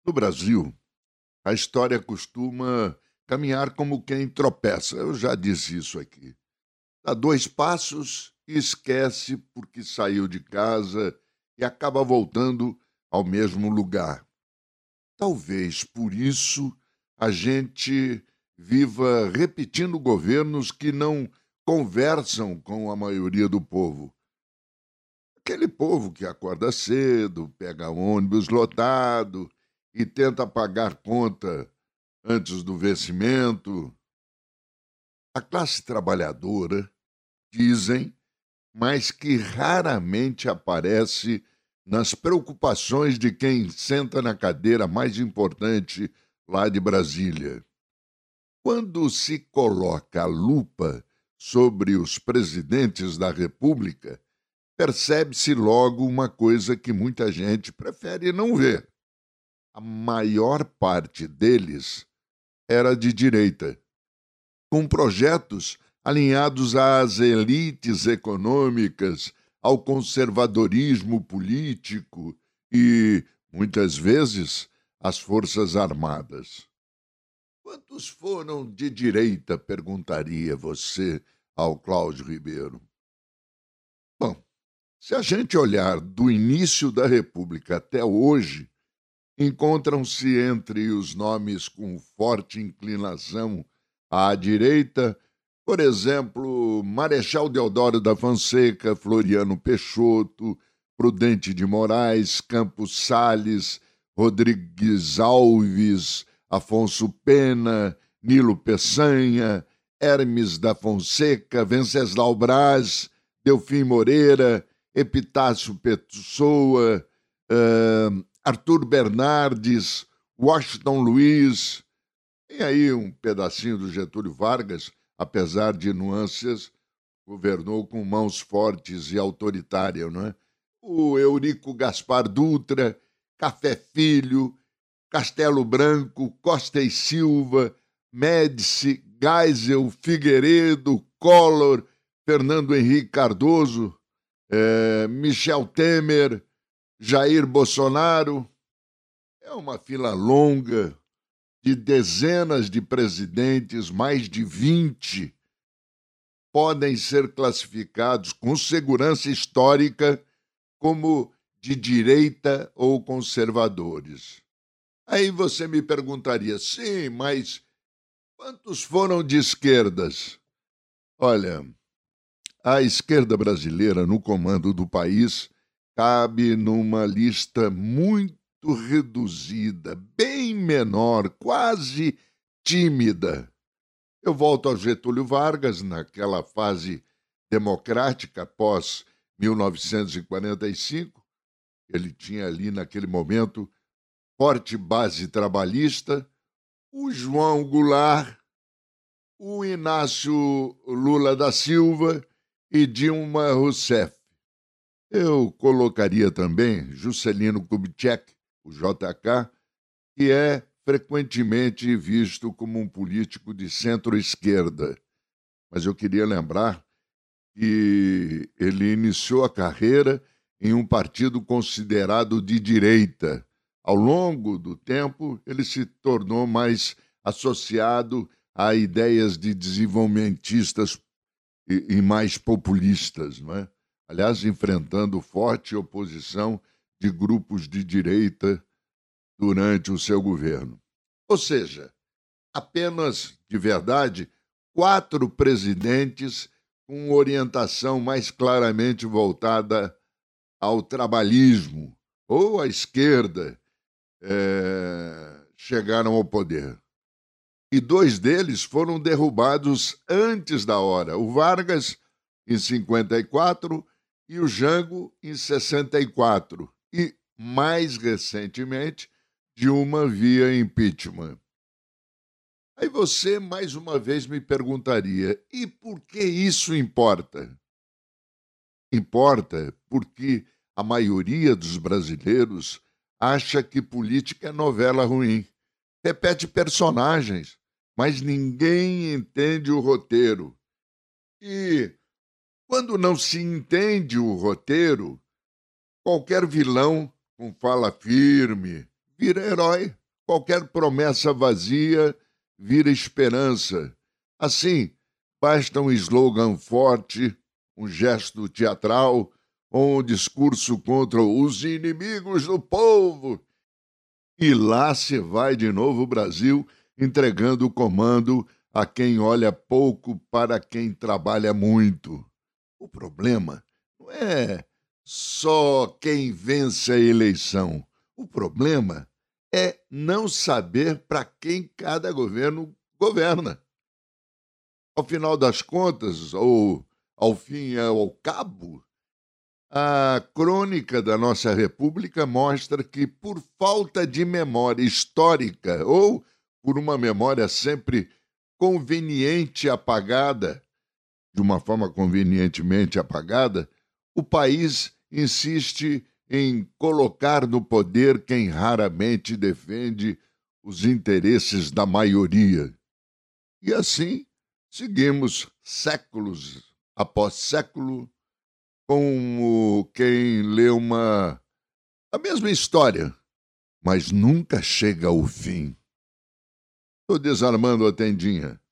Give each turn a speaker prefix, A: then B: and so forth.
A: No Brasil, a história costuma caminhar como quem tropeça. Eu já disse isso aqui. Dá dois passos e esquece porque saiu de casa e acaba voltando ao mesmo lugar. Talvez por isso a gente viva repetindo governos que não conversam com a maioria do povo. Aquele povo que acorda cedo, pega ônibus lotado e tenta pagar conta antes do vencimento. A classe trabalhadora, dizem, mas que raramente aparece nas preocupações de quem senta na cadeira mais importante lá de Brasília. Quando se coloca a lupa sobre os presidentes da República, percebe-se logo uma coisa que muita gente prefere não ver. A maior parte deles era de direita, com projetos alinhados às elites econômicas, ao conservadorismo político e, muitas vezes, às Forças Armadas. Quantos foram de direita, perguntaria você ao Cláudio Ribeiro? Bom, se a gente olhar do início da República até hoje, encontram-se entre os nomes com forte inclinação à direita, por exemplo, Marechal Deodoro da Fonseca, Floriano Peixoto, Prudente de Moraes, Campos Salles, Rodrigues Alves, Afonso Pena, Nilo Peçanha, Hermes da Fonseca, Venceslau Braz, Delfim Moreira, Epitácio Pessoa, Arthur Bernardes, Washington Luiz. Tem aí um pedacinho do Getúlio Vargas, apesar de nuances, governou com mãos fortes e autoritárias, não é? O Eurico Gaspar Dutra, Café Filho, Castelo Branco, Costa e Silva, Médici, Geisel, Figueiredo, Collor, Fernando Henrique Cardoso, Michel Temer, Jair Bolsonaro. É uma fila longa de dezenas de presidentes, mais de 20, podem ser classificados com segurança histórica como de direita ou conservadores. Aí você me perguntaria, sim, mas quantos foram de esquerdas? Olha, a esquerda brasileira no comando do país cabe numa lista muito reduzida, bem menor, quase tímida. Eu volto ao Getúlio Vargas, naquela fase democrática pós 1945. Ele tinha ali, naquele momento, forte base trabalhista. O João Goulart, o Inácio Lula da Silva e Dilma Rousseff. Eu colocaria também Juscelino Kubitschek, o JK, que é frequentemente visto como um político de centro-esquerda. Mas eu queria lembrar que ele iniciou a carreira em um partido considerado de direita. Ao longo do tempo, ele se tornou mais associado a ideias de desenvolvimentistas e mais populistas, não é? Aliás, enfrentando forte oposição de grupos de direita durante o seu governo. Ou seja, apenas, de verdade, 4 presidentes com orientação mais claramente voltada ao trabalhismo ou à esquerda chegaram ao poder. E 2 deles foram derrubados antes da hora. O Vargas, em 54, e o Jango, em 64. E, mais recentemente, Dilma via impeachment. Aí você, mais uma vez, me perguntaria, e por que isso importa? Importa porque a maioria dos brasileiros acha que política é novela ruim. Repete personagens, mas ninguém entende o roteiro. E quando não se entende o roteiro, qualquer vilão com fala firme vira herói. Qualquer promessa vazia vira esperança. Assim, basta um slogan forte, um gesto teatral ou um discurso contra os inimigos do povo. E lá se vai de novo o Brasil entregando o comando a quem olha pouco para quem trabalha muito. O problema não é só quem vence a eleição. O problema é não saber para quem cada governo governa. Ao final das contas, ou ao fim e ao cabo, a crônica da nossa República mostra que, por falta de memória histórica ou por uma memória sempre conveniente apagada, de uma forma convenientemente apagada, o país insiste em colocar no poder quem raramente defende os interesses da maioria. E assim seguimos séculos após século como quem lê a mesma história, mas nunca chega ao fim. Estou desarmando a tendinha.